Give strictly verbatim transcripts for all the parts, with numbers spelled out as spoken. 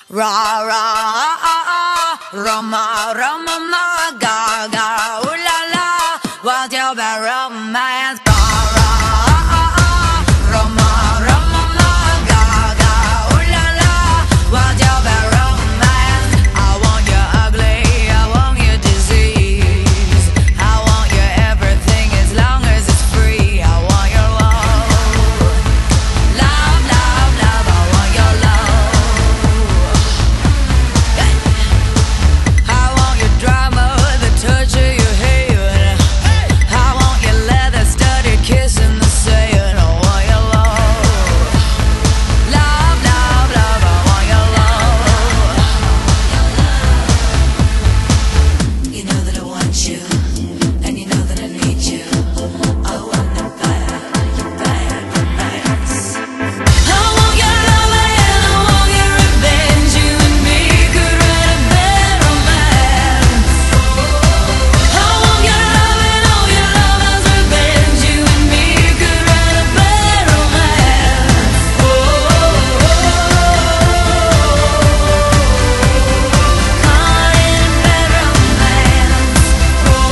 Ra ra Roma Roma ma ga ga ooh la la, what's your bad romance? Ra ra Roma Roma ma ga ga ooh la la, what's your bad romance? I want you ugly, I want you disease, I want you everything as long as it's free. I want your love, love, love, love. I want your love. I want your drama, the touch of your hand. I want your leather studded kiss in the sand. I want your love, love, love, love. I want your love. You know that I want you, and you know that I need you. I want the bad, your bad romance. I want your love and I want your revenge. You and me could write a bad romance. I want your love and all your love as revenge. You and me could write a bad romance. Oh, oh, oh, caught in a bad romance. Oh, oh,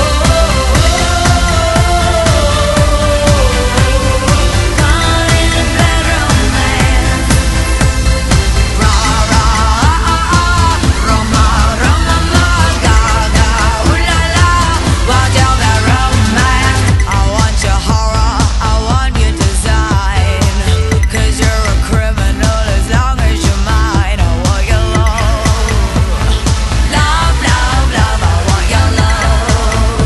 caught in a bad romance. Ra ra Roma Roma ma ga ga ooh la la, what's your bad romance? I want your horror, I want your design, 'cause you're a criminal as long as you're mine. I want your love, love, love, love. I want your love.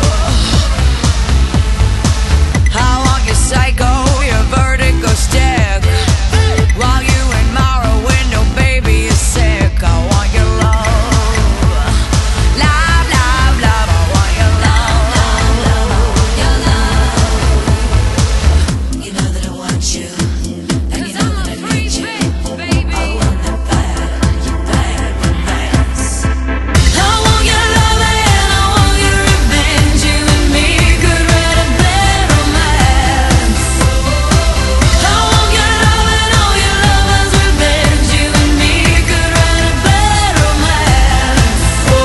I want your psycho, your vertigo stick, while you admire a window, baby, you're sick. I want your love, love, love, love. I want your love, your love. You know that I want you, and you know that I need you. I want the bad, your bad romance. I want your love and I want your revenge. You and me could write a bad romance. I want your love and all your love as revenge. You and me could write a bad romance. Oh,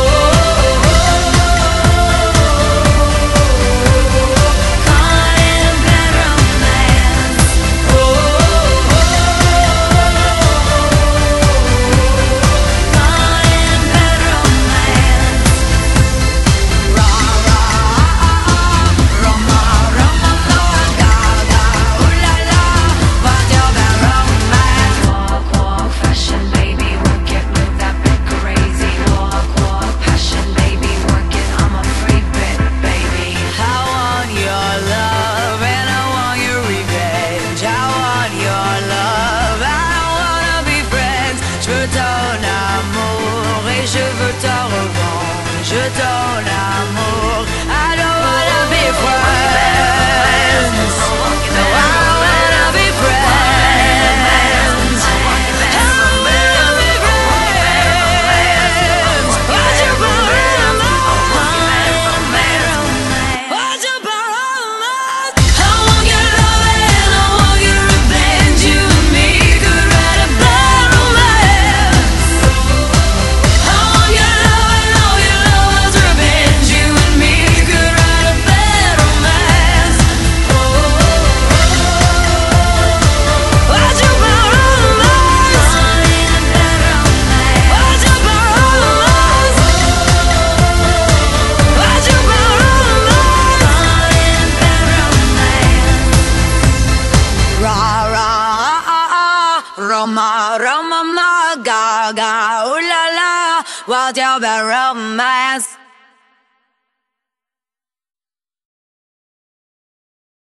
caught in a bad romance. Oh, caught in a bad romance. Ra ra Roma Roma ma ga ga ooh la la, what's your bad romance? Walk, walk, fashion, baby, work it, move that bit crazy. Walk, walk, passion, baby, work it, I'm a free bit, baby. I want your love and I want your revenge. I want your love, I wanna be friends. Je veux ton amour et je veux ta revanche. Je ton amour, I don't wanna be friends. No, I wanna be friends. I wanna be friends. What's your bad romance? What's your bad romance? I want your love and I want your revenge. You and me could write a bad romance. I want your love and all your love as revenge. You and me could write a bad romance. Oh, what's your bad romance? What's your bad romance? What's your bad romance? Ra ra Roma Roma ma ga ga ooh la la, what's your bad romance?